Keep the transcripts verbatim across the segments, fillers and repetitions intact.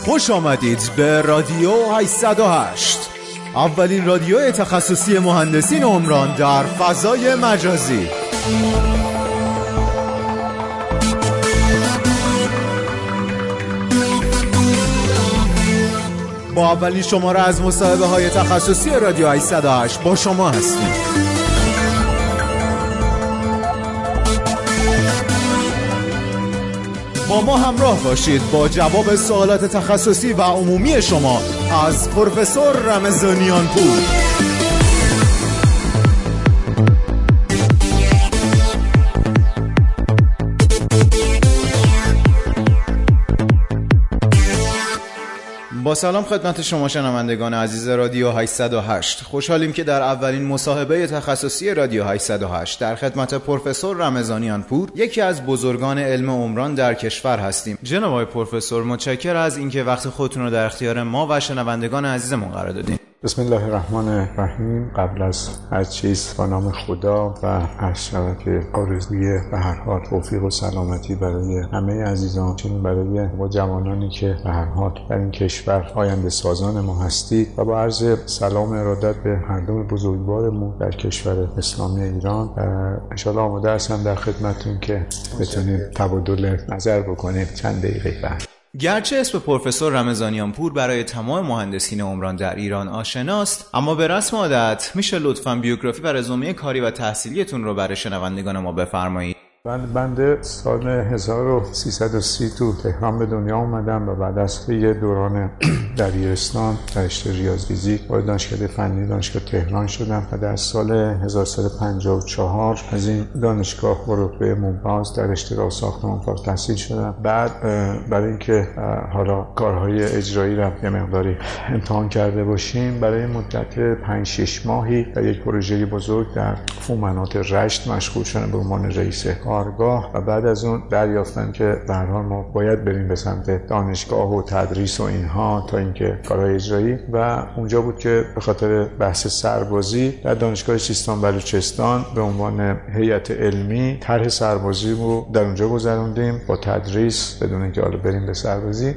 خوش آمدید به رادیو هشتصد و هشت، اولین رادیو تخصصی مهندسین عمران در فضای مجازی. با اولین شماره از مصاحبه های تخصصی رادیو هشتصد و هشت با شما هستیم. با ما همراه باشید با جواب سوالات تخصصی و عمومی شما از پروفسور رمضانیان پور. با سلام خدمت شما شنوندگان عزیز رادیو هشتصد و هشت. خوشحالیم که در اولین مصاحبه تخصصی رادیو هشتصد و هشت در خدمت پروفسور رمضانیان پور، یکی از بزرگان علم عمران در کشور هستیم. جناب آقای پروفسور، متشکرم از اینکه وقت خودتون رو در اختیار ما و شنوندگان عزیزمون قرار دادین. بسم الله الرحمن الرحیم. قبل از هر چیز با نام خدا و عرض شود که آرزوی به هر حال توفیق و سلامتی برای همه عزیزان، چون برای ما جوانانی که به هر حال در این کشور آینده سازان ما هستید، و با عرض سلام و ارادت به هر دو بزرگوارمون در کشور اسلامی ایران. ان شاء الله آماده هستم در خدمتتون که بتونیم تبادل نظر بکنیم چند دقیقه بعد. گرچه اسم پروفسور رمضانیان پور برای تمام مهندسین عمران در ایران آشناست، اما به رسم عادت میشه لطفاً بیوگرافی و رزومه کاری و تحصیلیتون رو برای شنوندگان ما بفرمایید. من بنده سال هزار و سیصد و سی تو تهران به دنیا اومدم و بعد از یه دوران دبیرستان در رشته ریاضی‌ریاضی وارد دانشکده فنی دانشگاه تهران شدم و در سال هزار و سیصد و پنجاه و چهار از این دانشگاه با رتبه ممتاز در رشته راه ساختمان فارغ التحصیل شدم. بعد برای اینکه حالا کارهای اجرایی را یه مقداری امتحان کرده باشیم، برای مدت پنج شش ماهی در یک پروژه بزرگ در فومنات رشت مشغول شدم به عنوان رئیس کارگاه و بعد از اون دریافتم که به هر حال ما باید بریم به سمت دانشگاه و تدریس و اینها تا اینکه کارهای اجرایی، و اونجا بود که به خاطر بحث سربازی در دانشگاه سیستان بلوچستان به عنوان هیئت علمی طرح سربازی رو در اونجا گذروندیم با تدریس بدون اینکه حالا بریم به سربازی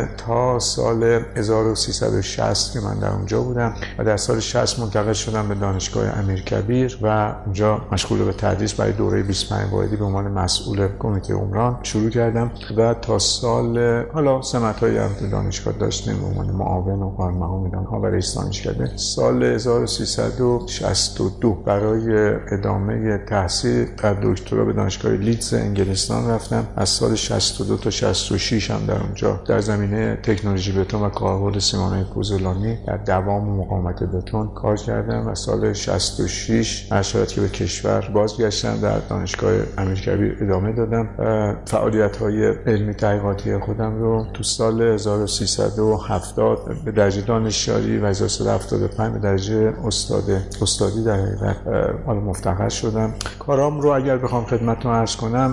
تا سال هزار و سیصد و شصت که من در اونجا بودم و در سال شصت منتقل شدم به دانشگاه امیرکبیر و اونجا مشغول به تدریس برای دوره بیست و پنج واحدی به عنوان مسئول کمیته عمران شروع کردم و تا سال حالا سمت‌هایی هم تو دانشگاه داشتیم به عنوان معاون و کارمقام دانشگاه و رئیس دانشکده. سال هزار و سیصد و شصت و دو برای ادامه تحصیل در دکترا به دانشگاه لیدز انگلستان رفتم. از سال شصت و دو تا شصت و شش هم در اونجا در زمینه تکنولوژی بتون و کاربرد سیمان‌های پوزولانی در دوام و مقاومت بتون کار کردم و سال شصت و شش هر شاید که به کشور بازگشتم در دانشگاه امیرکبیر ادامه دادم. فعالیت‌های علمی تحقیقاتی خودم رو تو سال هزار و سیصد و هفتاد به درجه دانشیاری و هزار و سیصد و هفتاد و پنج به درجه استاد استادی در حقیقت حالا مفتخر شدم. کارام رو اگر بخوام خدمتتون عرض کنم،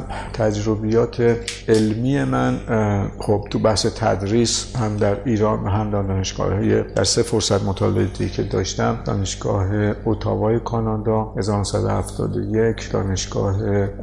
تجربیات علمی من خب تو بحث تدریس هم در ایران و هم در دانشگاه‌های در سه فرصت مطالعاتی که داشتم، دانشگاه اتاوای کانادا هزار و نهصد و هفتاد و یک، دانشگاه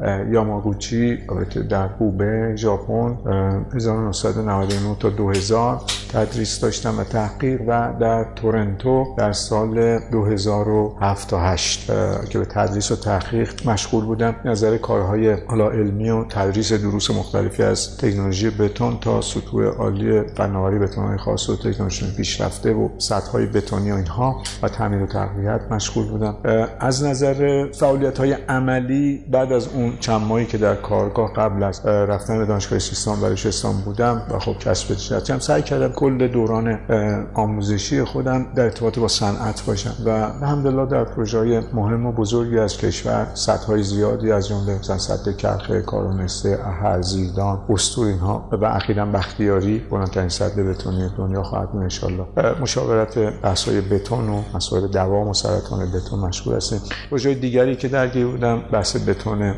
یاماگوچی در کوبه ژاپن هزار و نهصد و نود و نه تا دو هزار تدریس داشتم و تحقیق، و در تورنتو در سال دو هزار و هفت تا هشت که به تدریس و تحقیق مشغول بودم. نظر کارهای حالا علمی و تدریس دروس مختلفی از تکنولوژی بتون تا سطوح عالی فناوری بتون‌های خاص و تکنولوژی پیشرفته و سطح‌های بتونی و اینها و تعمیر و تقویت مشغول بودم. از نظر فعالیت‌های عملی بعد از اون چند ماهی که در کارگاه قبل از رفتن به دانشگاه سیستان بلوچستان بودم و خب کسب تجارتم، سعی کردم کل دوران آموزشی خودم در ارتباط با صنعت باشم و الحمدلله در پروژه‌های مهم و بزرگی از کشور سطح‌های زیادی از جمله مثلا سد کرخ، کارونسته، احل، زیردان، استور اینها و اخیراً بختیاری بلندترین سد بتونی دنیا خواهد بود ان شاء الله. مشاورت بحث‌های بتون و مسائل دوام و سرطان بتون مشغول هستیم. پروژه دیگری که درگیر بودم بحث بتون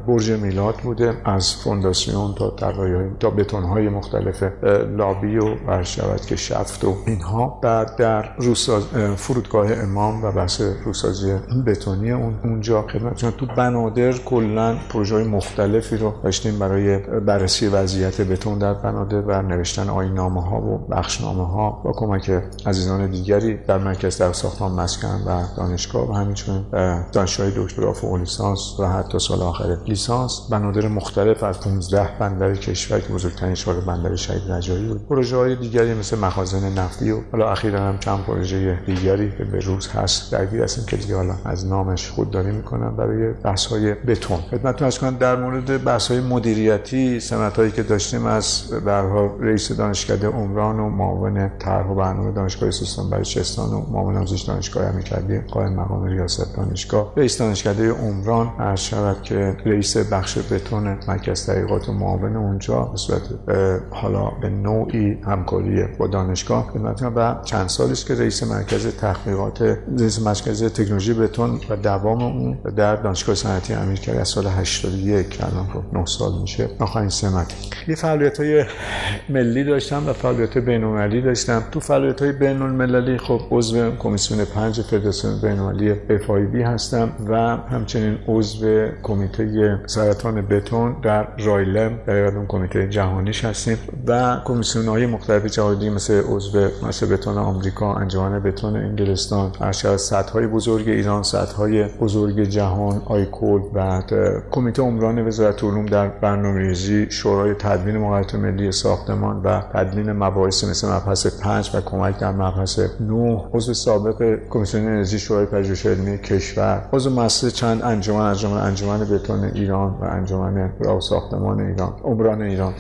برج میلاد بوده، از فونداسیون تا طراحی تا بتون‌های مختلف لابی و برشود که شفت و اینها. بعد در روساز فرودگاه امام و بحث روسازی بتونی اون اونجا خدمتتون تو بنادر کلا پروژه‌های مختلفی رو داشتیم برای بررسی وضعیت بتون در بنادر و نوشتن آیین‌نامه‌ها و بخشنامه‌ها با کمک عزیزان دیگری در مرکز در ساختمان مسکن و دانشگاه و همینطور دانشجوی دکترا فوق لیسانس و حتی سال آخر لیسانس. بنادر مختلف از پانزده بندر کشور که بزرگترین شاغل بندر شهید رجایی بود. پروژه‌های دیگری مثل مخازن نفتی و حالا اخیراً هم چند پروژه دیگری که به روز هست درگیر هستیم که دیگه حالا از نامش خودداری میکنم برای بحث‌های بتون. خدمتتون عرض کنم در مورد بحث‌های مدیریتی سمتایی که داشتیم از به هر حال رئیس دانشکده عمران و معاون طرح و برنامه دانشگاه سیستان بلوچستان و معاون آموزش دانشگاه امیرکبیر قائم مقام ریاست دانشگاه، رئیس دانشکده عمران عرض شود که رئیس بخش بتون مرکز تحقیقات و معاون اونجا به صورت حالا به نوعی همکاری با دانشگاه خدمتتون و چند سالی است که رئیس مرکز تحقیقات رئیس مرکز تکنولوژی بتون و دوام اون در دانشگاه صنعتی امیرکبیر از سال هشتاد و یک الان رو نه سال میشه آخرین سمت. یه فعالیت‌های ملی داشتم و فعالیت بین‌المللی داشتم. تو فعالیت‌های بین‌المللی خب عضو کمیسیون پنج فدراسیون بین‌المللی اف آی بی هستم و همچنین عضو کمیته سرطان بتون در رایلم در اون کمیته جهانیش هستیم و کمیسیون‌های مختلف جهانی مثل عضو مثل بتون آمریکا، انجمن بتون انگلستان، ارشد سطح‌های بزرگ ایران، سطح‌های بزرگ جهان، آیکول و کمیته عمران وزارت علوم در برنامه‌ریزی، شورای تدوین مقررات ملی ساختمان و تدوین مباحث مثل مبحث پنج و کمک در مبحث نه، عضو سابق کمیسیون انرژی شورای پژوهش علمی کشور، عضو مؤسسه چند انجمن انجمن انجمن بتون ایران و انجمن راه ساختمان ایران، عمران ایران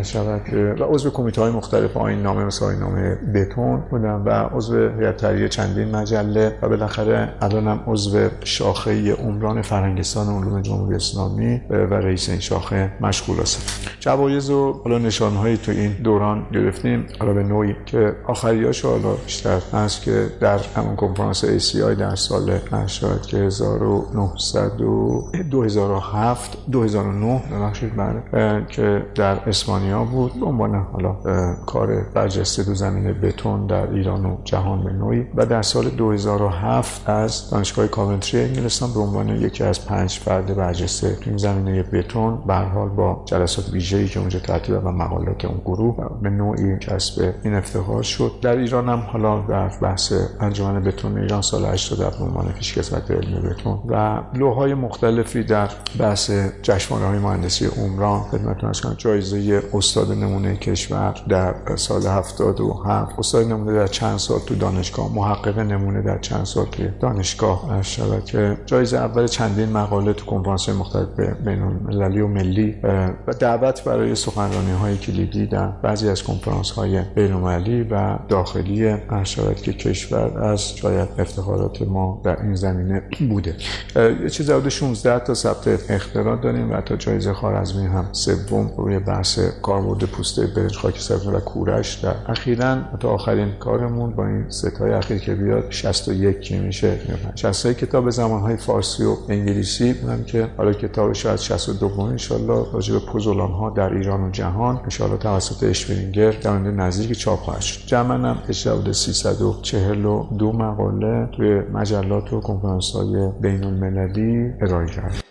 شبکه و عضو کمیته‌های مختلف آیین‌نامه مثل آیین‌نامه بتون بودم و عضو هیئت تهیه چندین مجله و بالاخره الانم عضو شاخه عمران فرهنگستان علوم جمهوری اسلامی و رئیس این شاخه مشغول هستم. جوایز و حالا نشانهایی تو این دوران گرفتیم حالا به نوعی که آخریاشو حالا بیشتر هست که در همون کنفرانس ای سی آی در سال شاید که هزار و نهصد و دو هزار و هفت دو هزار و نه ببخشید بله که در اسپانیا بود به عنوان حالا کار برجسته تو زمینه بتون در ایران و جهان به نوعی و در سال دو هزار و هفت از دانشگاه کاونتری انگلستان به عنوان یکی از پنج فرد برجسته تو زمینه بتون به هر حال با جلسات ویژه‌ای که اونجا ترتیب و مقالات اون گروه به نوعی کسب این افتخار شد. در ایران هم حالا در بحث انجمن بتون ایران سال هشتاد به عنوان پیشکسوت علمی بتون و لوح‌های مختلفی در بحث جشنواره‌های مهندسی عمران خدمتتون عرض کنم. جایزه استاد نمونه کشور در سال هفتاد و هفت، استاد نمونه در چند سال تو دانشگاه، محقق نمونه در چند سال تو دانشگاه شبکه، جایزه اول چندین مقاله تو کنفرانس‌های مختلف بین‌المللی و ملی و دعوت برای سخنرانی‌های کلیدی در بعضی از کنفرانس‌های بین‌المللی و داخلی شبکه که کشور از شاید افتخارات ما در این زمینه بوده. یه چیز حدود شانزده تا ثبت اختراع داریم و تا جایزه خوارزمی هم سوم روی بحث کاربرد پوسته برنج خاکستر و کورش در اخیراً تا آخرین کارمون با این ستای اخیر که بیاد شصت و یک که میشه شصت و یک کتاب زمانهای فارسی و انگلیسی بودم که حالا کتاب شاید شصت و دو ان شاء الله راجع به پوزولان‌ها در ایران و جهان ان شاء الله توسط اشپرینگر در آینده نزدیک چاپ خواهد شد. جمعاً هم حدود سیصد و چهل و دو مقاله توی مجلات و کنفرانس‌های بین‌المللی ارائه کرد.